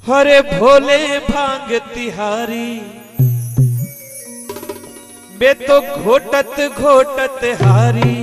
हरे भोले भांग तिहारी मैं तो घोटत घोटत हारी।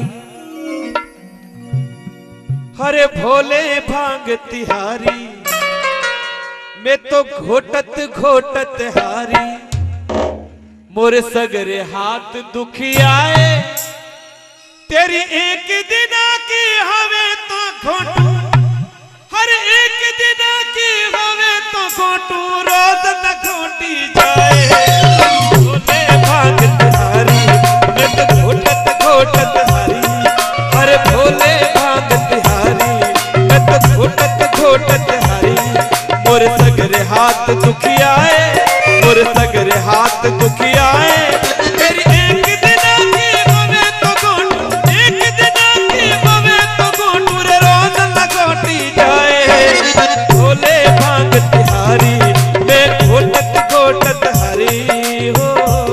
हरे भोले भांग तिहारी मैं तो घोटत घोटत हारी। मोर सगरे हाथ दुखियाए तेरी एक दिना की हवे तो घोटू। हर एक दिना की हवे तो घोटू रोज न घोटी जाए। भोले भांग तिहारी मैं तो घोटत घोटत हारी। हरे भोले भांग तिहारी मैं तो घोटत घोटत हारी। मोर सगरे हाथ दुखियाए मोर सगरे हाथ दुखियाए तेरी एक दिना की हवे तो घोटू। एक दिना की हवे तो घोटू रे रोज न घोटी जाए। भोले भांग तिहारी मैं घोटत घोटत हरी हो।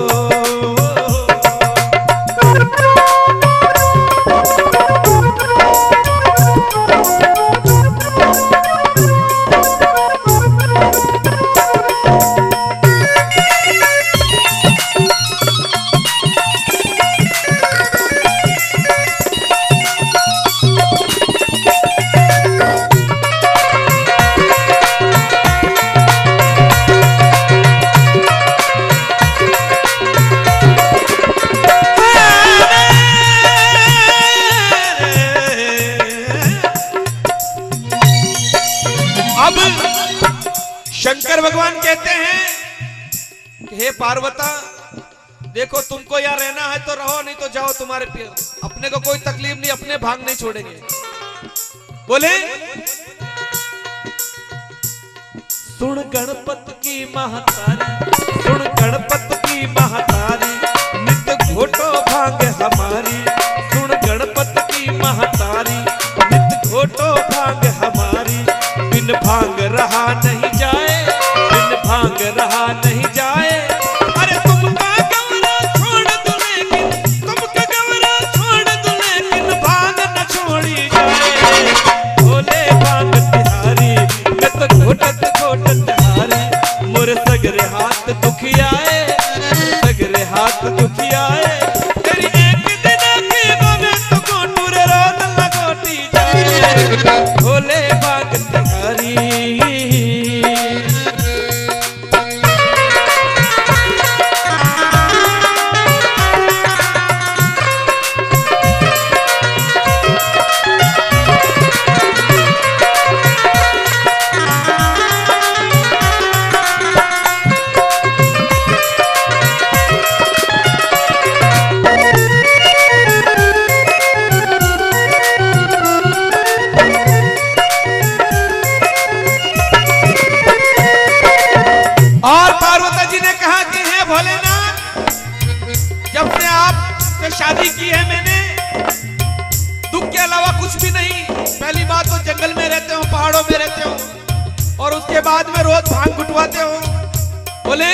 शंकर भगवान कहते हैं कि हे पार्वता देखो तुमको यहाँ रहना है तो रहो नहीं तो जाओ तुम्हारे पियर। अपने को कोई तकलीफ नहीं अपने भांग नहीं छोड़ेंगे। बोले सुन गणपत की महातारी सुन गणपत की महातारी नित घोटो भांग हमारी। सुन गणपत की महातारी नित घोटो भांग हमारी। बिन भांग रहा नहीं जाए बिन भांग रहा नहीं जाए। अरे तुमका गवरा छोड़ दो लेकिन तुमका गवरा छोड़ दो लेकिन भांग न छोड़ी जाए। भोले भांग तिहारी मैं तो घोटत घोटत हारी। मोर सगरे हाथ दुखियाए सगरे हाथ दुखियाए तेरी एक दिना की हवे तो घोटू रे रोज न घोटी जाए। भोले भांग तिहारी शादी की है मैंने दुख के अलावा कुछ भी नहीं। पहली बात तो जंगल में रहते हो पहाड़ों में रहते हो और उसके बाद में रोज भांग गुटवाते हो। बोले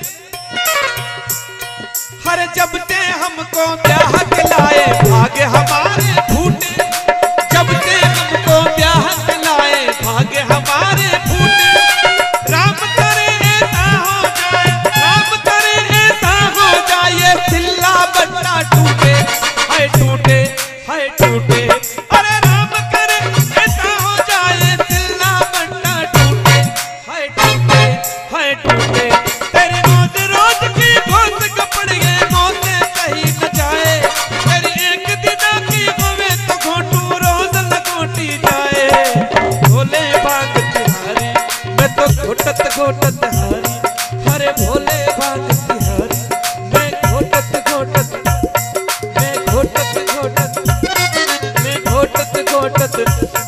हर जब ते हमको ब्याह के लाए भागे हमारे फूटे। जब ते हमको ब्याह के लाए भागे हमारे फूटे। राम करे ऐसा हो जाए राम करे ऐसा हो जाए सिल्ला बट्टा टूटे हाय टूटे हाय टूटे। अरे राम करे ऐसा हो जाए सिल्ला बट्टा टूटे हाय टूटे हाय टूटे। तेरी रोज रोज की घोष कपड़िए मोते सही न जाए। तेरी एक दिना की होवे तो घोटू रोज न घोटी जाए। भोले भांग तिहारी मैं तो घोटत घोटत हारी। हरे भोले भांग तिहारी मैं घोटत घोटत मैं घोटत घोटत मैं घोटत घोटत